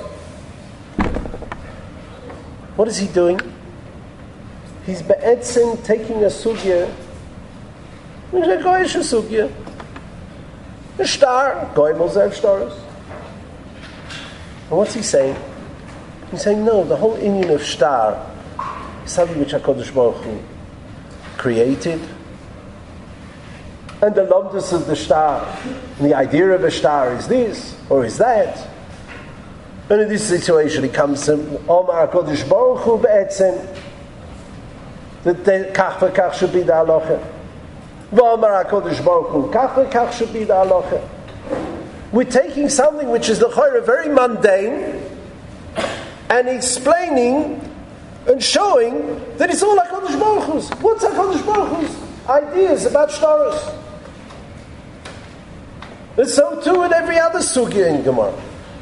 what is he doing? He's be'etzim taking a sugya, which is a goyish sugya, a shtar, goy mozel shtaros. And what's he saying? He's saying, no, the whole inyan of shtar is something which HaKadosh Baruch Hu created. And the lumdus of the shtar, and the idea of a shtar is this, or is that. And in this situation, it comes to Omar HaKadosh Baruch Hu be'etzem, that kach v'kach should be the halacha. V'Omar HaKadosh Baruch Hu, kach v'kach should be the halacha. We're taking something which is l'chayra very mundane, and explaining and showing that it's all HaKadosh Baruch Hu's. What's HaKadosh Baruch Hu's ideas about shtaros? And so too in every other sugya in Gemara.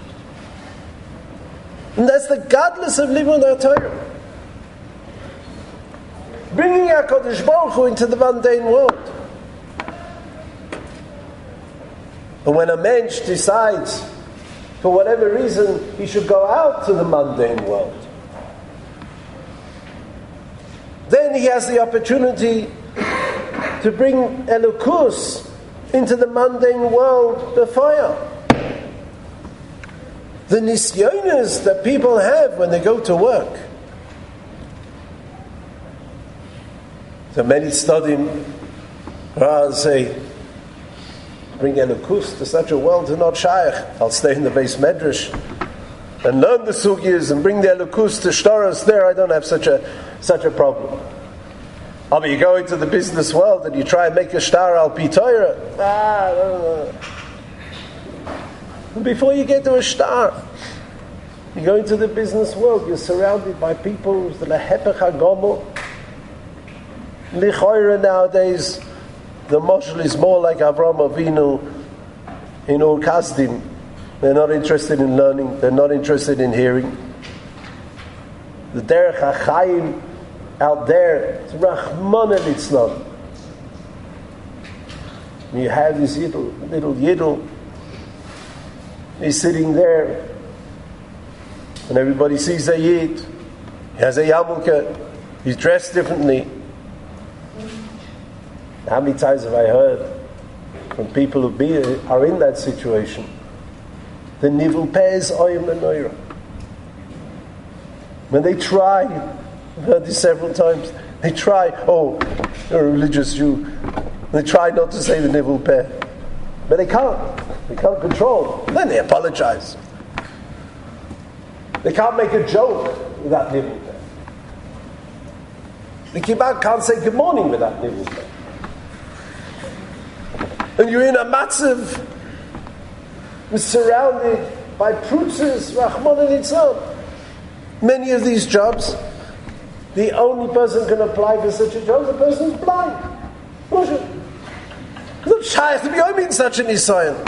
And that's the godless of living our Torah. Bringing HaKadosh Baruch Hu into the mundane world. And when a mensch decides, for whatever reason, he should go out to the mundane world, then he has the opportunity to bring Elokus into the mundane world, the fire. The nisyonos that people have when they go to work. So many studying, rather say, bring Elokus to such a world to not shaykh. I'll stay in the base medrash and learn the sugyas and bring the Elokus to shtaros there. I don't have such a such a problem. Oh, but you go into the business world and you try and make a shtar al pi Torah. Ah, no, no. And before you get to a shtar, you go into the business world, you're surrounded by people who's the lehepech hagomel. Lichoira nowadays, the moshel is more like Avraham Avinu in Ur Kasdim. They're not interested in learning, they're not interested in hearing. The derech hachayim out there, it's Rahman el Itzlan. You have this little, little yidel, he's sitting there, and everybody sees a yid, he has a yarmulke, he's dressed differently. How many times have I heard from people who be, are in that situation? The nivul pez oyim lenoira. When they try, I've heard this several times, they try, oh, you're a religious Jew, they try not to say the nivul peh. But they can't. They can't control. Then they apologize. They can't make a joke without living there. The kibbutz can't say good morning without living there. And you're in a matzav, surrounded by prutzes, Rahman and Itzam. Many of these jobs, the only person can apply for such a job is the person who's blind. It's not shy to be only in such an Israel.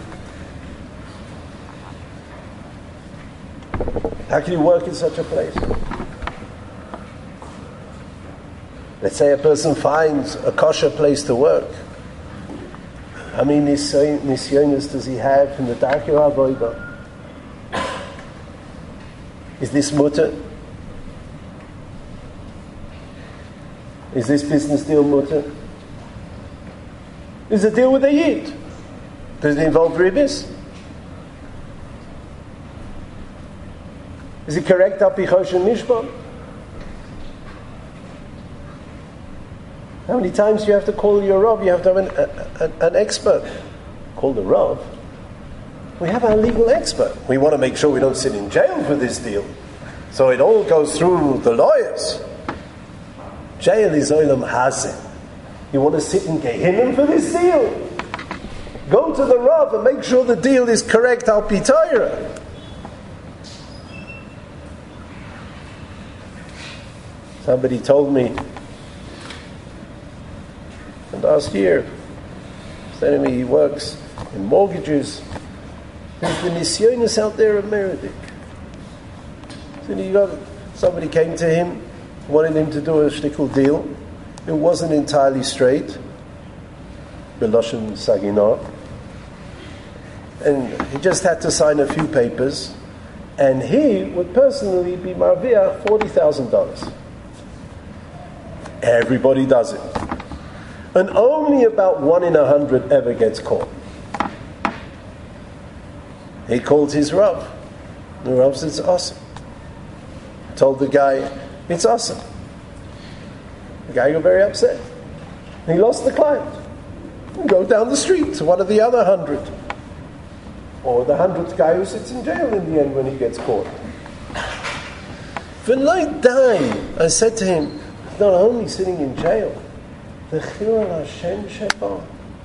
How can you work in such a place? Let's say a person finds a kosher place to work. How many nisyonos does he have in the dark Avodah? Is this mutter? Is this business deal mutter? Is it a deal with a yid? Does it involve ribis? Is it correct up Bichosh and Mishpah? How many times do you have to call your Rav? You have to have an, a, a, an expert. Call the Rav. We have our legal expert. We want to make sure we don't sit in jail for this deal. So it all goes through the lawyers. Jail is Olam Hazeh. You want to sit in Gehinnom for this deal? Go to the Rav and make sure the deal is correct al pi Torah. Somebody told me last year, telling me he works in mortgages. There's the nisyonos out there of Meredith. So he got, somebody came to him, wanted him to do a shtickle deal. It wasn't entirely straight. Beloshen Saginah. And he just had to sign a few papers. And he would personally be marviah forty thousand dollars. Everybody does it. And only about one in a hundred ever gets caught. He called his Rav. The Rav said, it's awesome. Told the guy, it's awesome. The guy got very upset. He lost the client. And go down the street to one of the other hundred. Or the hundredth guy who sits in jail in the end when he gets caught. V'loi dai, I said to him, not only sitting in jail, the Chilul Hashem Sheba.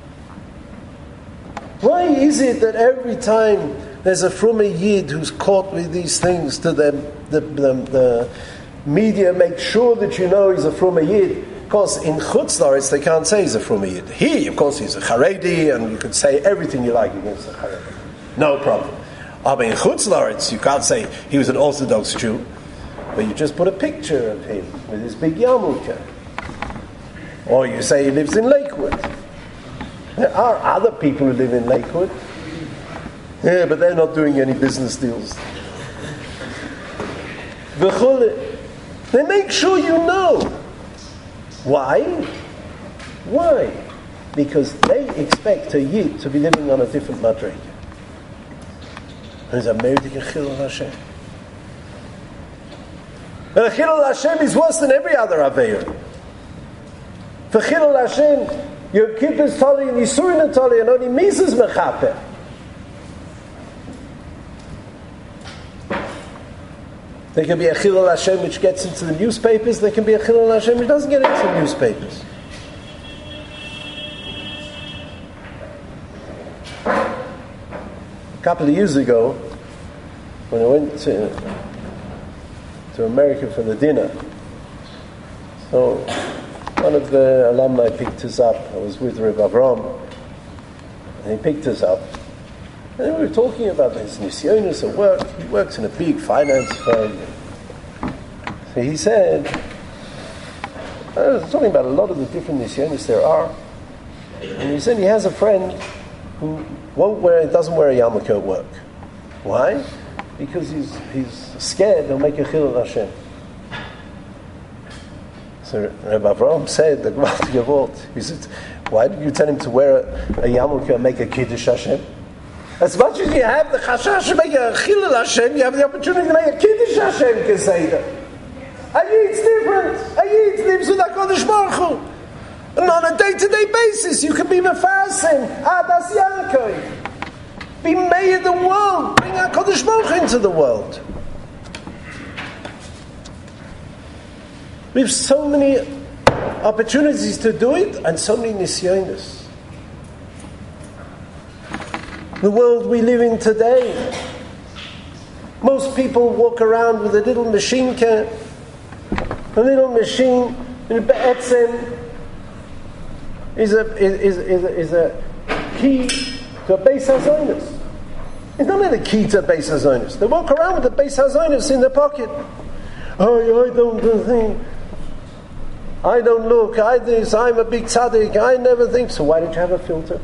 Why is it that every time there's a Frumei Yid who's caught with these things, to them, the, the, the media make sure that you know he's a Frumei Yid? Of course, in Chutz La'aretz they can't say he's a Frumei Yid. He, of course, he's a Haredi, and you could say everything you like against a Haredi. No problem. But in Chutz La'aretz you can't say he was an Orthodox Jew, but you just put a picture of him with his big yarmulke. Or you say he lives in Lakewood. There are other people who live in Lakewood. Yeah, but they're not doing any business deals. They make sure you know. Why? Why? Because they expect a Yid to be living on a different madrega. And it's a Meredith Chilul Hashem. And Chilul Hashem is worse than every other Aveir. For Chilul Hashem, your kippah's tali and yisurin tali, and only misas mechaper. There can be a Chilul Hashem which gets into the newspapers. There can be a Chilul Hashem which doesn't get into the newspapers. A couple of years ago, when I went to to America for the dinner, so one of the alumni picked us up. I was with Reb Avram, and he picked us up. And we were talking about his nisyonos at work. He works in a big finance firm. So he said, I was talking about a lot of the different nisyonos there are. And he said he has a friend who won't wear, doesn't wear a yarmulke at work. Why? Because he's he's scared they'll make a Chilul Hashem. So Rebbe Avraham said, the Gevalt Gevalt, he said, why did you tell him to wear a, a yarmulke and make a Kiddush Hashem? As much as you have the Chashash to make a Chilul Hashem, you have the opportunity to make a Kiddush Hashem Keseda. A Yid's different. A Yid lives with HaKadosh Baruch Hu. And on a day-to-day basis, you can be mefarsim, Adas Yaakov. Be made of the world. Bring HaKadosh Baruch Hu into the world. We have so many opportunities to do it, and so many nisyonos. The world we live in today, most people walk around with a little machine, a little machine, in a be'etzem, is a is is is a key to a Beis HaZonus. It's not a key to a Beis HaZonus. They walk around with the Beis HaZonus in their pocket. Oh, I don't do thing. I don't look. I this. I'm a big tzaddik. I never think. So why don't you have a filter?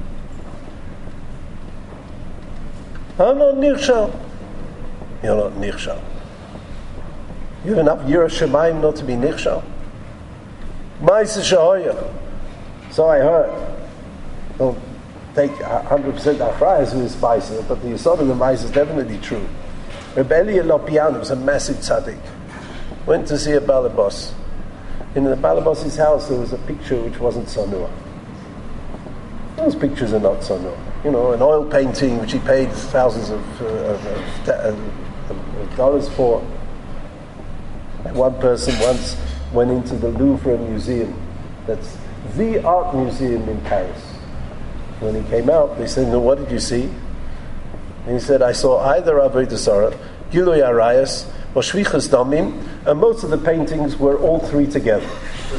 I'm not nichshal. You're not nichshal. You have enough Yirah Shamayim not to be nichshal. Ma'aseh Shahoya. So I heard. Don't take one hundred percent achrayas who is spicy, but the yesod of the Ma'aseh is definitely true. Reb Eli Lopian was a massive tzaddik. Went to see a balabos. In the balabos's house there was a picture which wasn't sonua. Those pictures are not sonua. You know, an oil painting which he paid thousands of, uh, of, of, of, of dollars for. One person once went into the Louvre Museum. That's the art museum in Paris. When he came out, they said, "No, what did you see?" And he said, "I saw either Avodah Zarah, Gilui Arayos, or Shvichas Damim, and most of the paintings were all three together."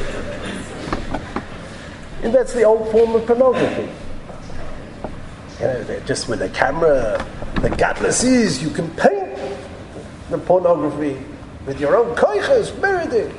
And that's the old form of pornography. You know, they're just with a camera, the gadlus is you can paint the pornography with your own koiches, meredith.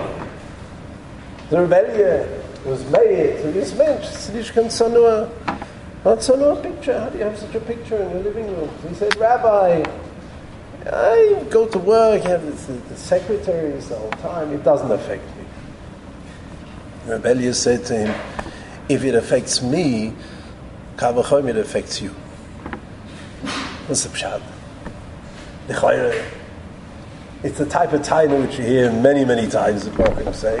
The rebellion was made to this man, Tzidishkan Sanua, not Sanua picture. How do you have such a picture in your living room? He said, "Rabbi, I go to work, I have the, the secretaries the whole time, it doesn't affect me." Rebellion said to him, "If it affects me, Kavachom, it affects you." What's the pshat? It's the type of taina which you hear many, many times the Prophet say.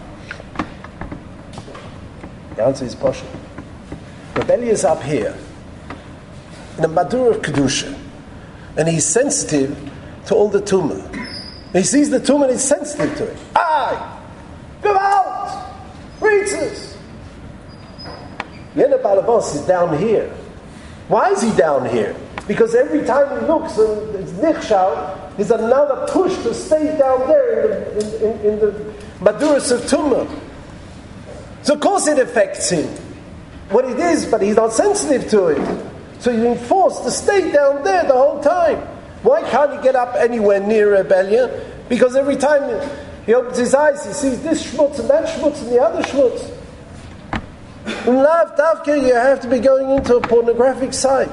The answer is Pasha. Rebellion is up here, in the Madur of Kedusha, and he's sensitive to all the tumah. He sees the tumah and he's sensitive to it. Aye! Go out! Ritzes! Yena Balabos is down here. Why is he down here? Because every time he looks and it's nichshal, there's another push to stay down there in the, in, in, in the Maduras of tumah. So of course it affects him. What it is, but he's not sensitive to it. So he's been forced to stay down there the whole time. Why can't he get up anywhere near rebellion? Because every time he opens his eyes, he sees this schmutz and that schmutz and the other schmutz. In Lav Davka, you have to be going into a pornographic site.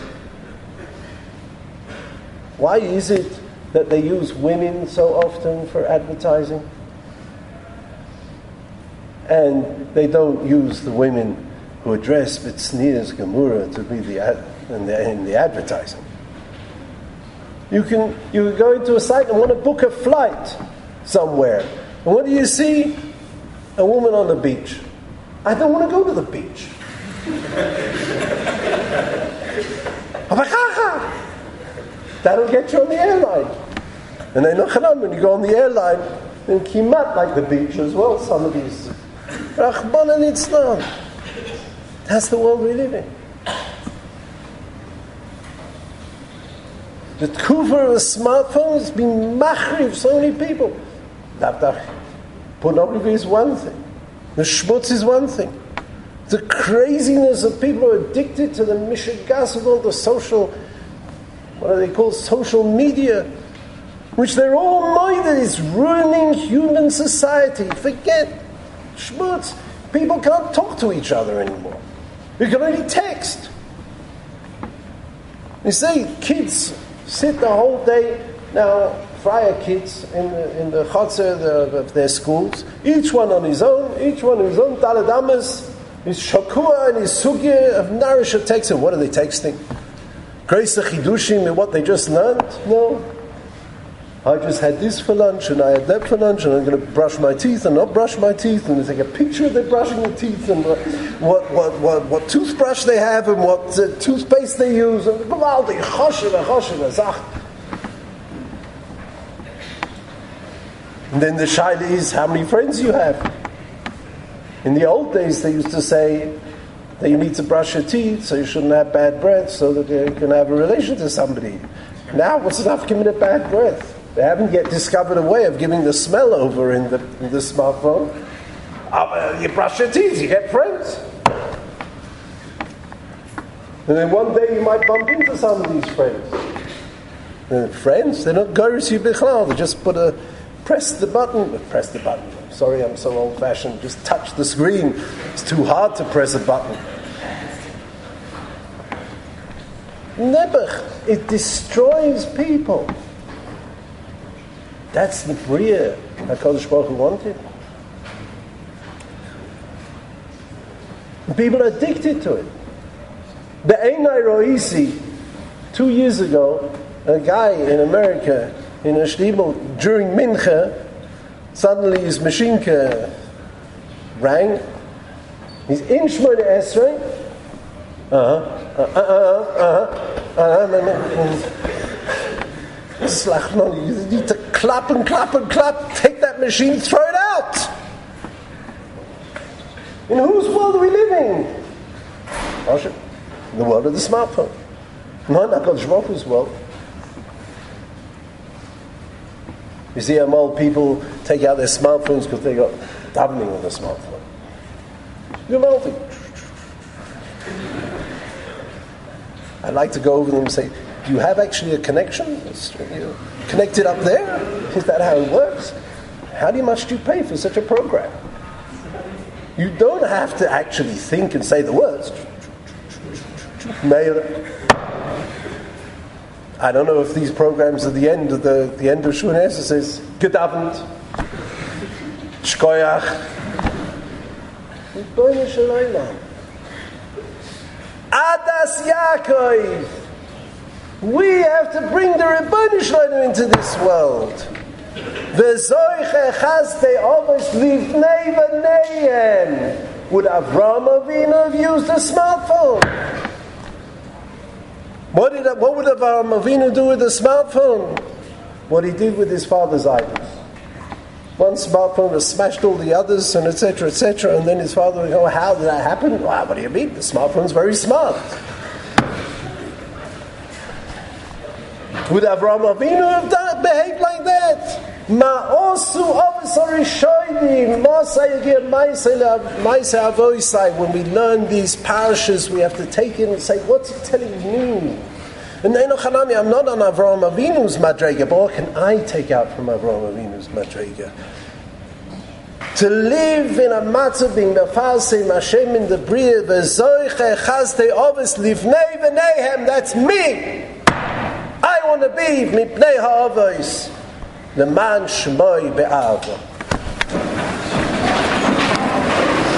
Why is it that they use women so often for advertising? And they don't use the women who are dressed with sneers gemura to be the ad, in, the, in the advertising. You can you can go into a site and want to book a flight somewhere, and what do you see? A woman on the beach. I don't want to go to the beach. That'll get you on the airline. And then when you go on the airline, then kimat like the beach as well. Some of these. Rachmana litzlan. That's the world we live in. The tkufa of the smartphone has been machriv so many people. Pornography is one thing. The schmutz is one thing. The craziness of people who are addicted to the mishigas of all the social, what are they called, social media, which they're all minded is ruining human society. Forget schmutz. People can't talk to each other anymore. You can only text. You see, kids sit the whole day, now, Friar kids in the, in the chotzer of their schools, each one on his own, each one on his own daladamas, his shakua and his sugya of nourisher texting. What are they texting? Grace the chidushim and what they just learned? No. I just had this for lunch and I had that for lunch and I'm going to brush my teeth and not brush my teeth and take a picture of them brushing their teeth and what what what, what, what toothbrush they have and what uh, toothpaste they use and and then the shaila is how many friends you have. In the old days they used to say that you need to brush your teeth so you shouldn't have bad breath so that you can have a relation to somebody. Now what's enough giving it bad breath? They haven't yet discovered a way of giving the smell over in the, in the smartphone. Uh, you brush your teeth, you get friends. And then one day you might bump into some of these friends. And friends, they're not goris you bichlal. They just put a, press the button, press the button. Sorry, I'm so old-fashioned. Just touch the screen. It's too hard to press a button. Nebuch, it destroys people. That's the bria HaKadosh Baruch Hu wanted. People are addicted to it. The Einai Roisi, two years ago, a guy in America, in a shtibel, during Mincha, suddenly his machinka rang. He's in Shmoneh Esrei. Uh-huh. Uh-huh. Uh-huh. Uh-huh. You need to clap and clap and clap. Take that machine, throw it out. In whose world are we living? In the world of the smartphone. Not in HaKadosh Baruch Hu's world. You see how old people take out their smartphones because they got davening on the smartphone. You're melting. I'd like to go over them and say, do you have actually a connection? You connected up there? Is that how it works? How much do you pay for such a program? You don't have to actually think and say the words. I don't know if these programs at the end of the, the end of Shmoneh Esrei says Gedavend, Shkoyach, Ribono Shel Olam, Adas Yaakov. We have to bring the Ribono Shel Olam into this world. V'zoiche chazdei avos livnei v'neihem. Would Avraham Avinu have used a smartphone? What did what would Avraham Avinu do with a smartphone? What he did with his father's idols. One smartphone has smashed all the others, and et cetera, et cetera. And then his father would go, "How did that happen?" Well, what do you mean? The smartphone's very smart. Would Avraham Avinu have done, behaved like that? Ma'osu avosari shoydim, ma'asayagir ma'asay avoisai. When we learn these parashas, we have to take it and say, what's it telling me? And then, I'm not on Avraham Avinu's madrega, but what can I take out from Avraham Avinu's madrega? To live in a matzah being mefaseh Hashem in the bria, v'zoiche chazdei avos livnei v'neihem. That's me. I want to be mipnei ha'avos. Leman shmoi be'ava.